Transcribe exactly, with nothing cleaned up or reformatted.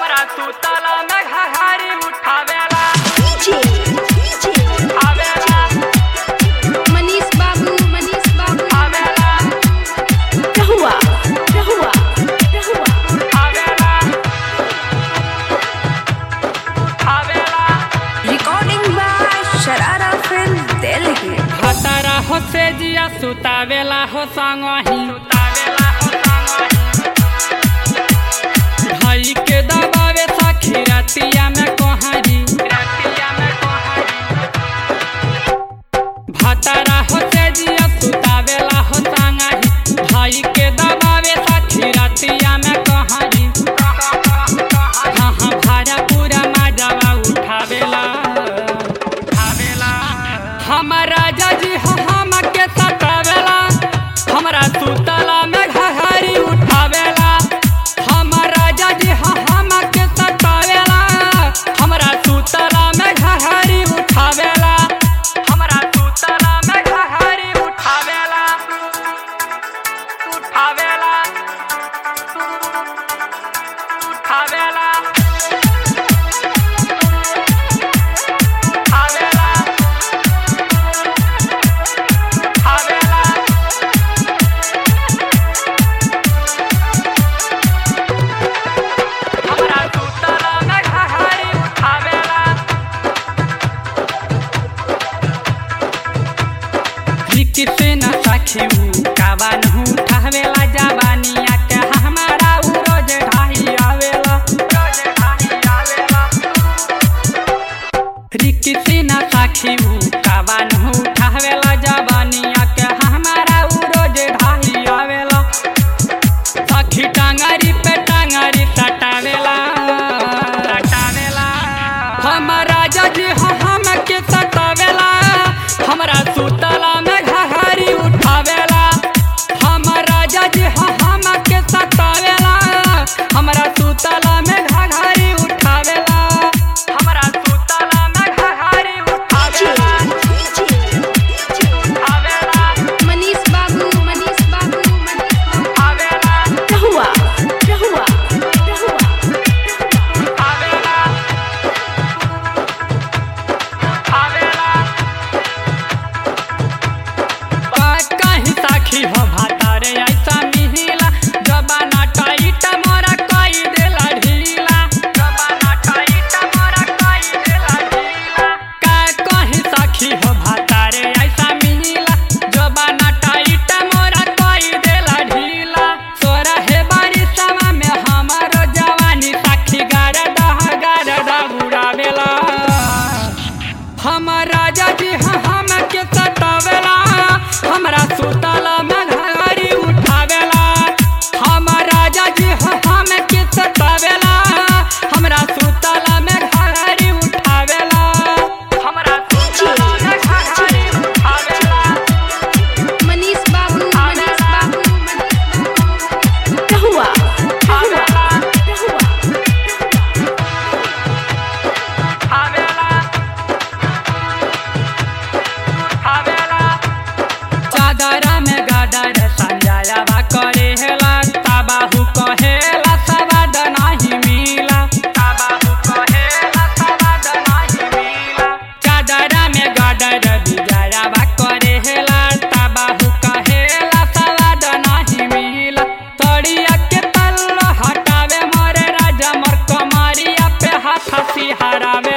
हमरा सुतला में घघारी उठावेला मनीष बाबू मनीष बाबू आवेला रहुआ रहुआ रहुआ आवेला आवेला recording by Sharara film Delhi. हतारा हो से जिया सुतावेला हो संगही सुतावेला हो संगही भाई के दबावे सखी रतिया में कोहरी रतिया में कोहरी हतारा हो से जिया सुतावेला हो संगही भाई के दबावे सखी रतिया में कोहरी हाँ हाँ भाड़ा पूरा मजावा उठावेला उठावेला हमारा जजी हो हम के सतावेला हमरा सुतला में घघारी उठावेला हमारा जजी हो हम के सतावेला हमरा सुतला में घघारी उठावेला हमरा सुतला में घघारी उठावेला उठावेला उठावेला आवेला आवेला हमरा सुतला में घघारी उठावेला रिक्की से न साखी कावन उठावेला जवानिया के हमारा उ रोज ढाई आवेला रोज ढाई आवेला रिक्की से न साखी कावन उठावेला जवानिया के हमारा उ रोज ढाई आवेला सखी टांगरी पे टांगरी सटावेला सटावेला हमारा जजी हो हम के सतावेला हमरा सुतला में घघारी उठावेला हमारा जजी हो हम के सतावेला हमरा सुतला में घघारी उठावेला हमरा सुतला में घघारी उठावेला आवेला मनीष बाबू मनीष बाबू आवेला रहुआ रहुआ रहुआ आवेला आवेला कहीं साखी हो भातारे ऐसा मिहिला जबाना टाइट मोरा कई देला ढीला जबाना टाइट मोरा कई देला ढीला का कहीं साखी हो भातारे ऐसा मिहिला जबाना टाइट मोरा कई देला ढीला तोरा हे बारिशवा में हमारो जवानी साखी गार दह गार दह उड़ावेला हमारा जजी हम के सतावेला हमरा सुतला में घघारी उठावेला हमारा जजी हम के सतावेला हमरा सुतला में घघारी उठावेला हमरा सुतला में घघारी उठावेला मनीष बाबू मनीष बाबू रहुआ आवेला रहुआ आवेला आवेला चादरा में गाडर संजायावा करेला तबाहू कहेला सवाद नाही मिला तबाहू कहेला सवाद नाही मिला चादरा में गाडर बिजायावा करेला तबाहू कहेला सवाद नाही मिला तड़िया के पल्लो हटावे मोरे राजा मोर कमरिया पे हाथ सिहरावे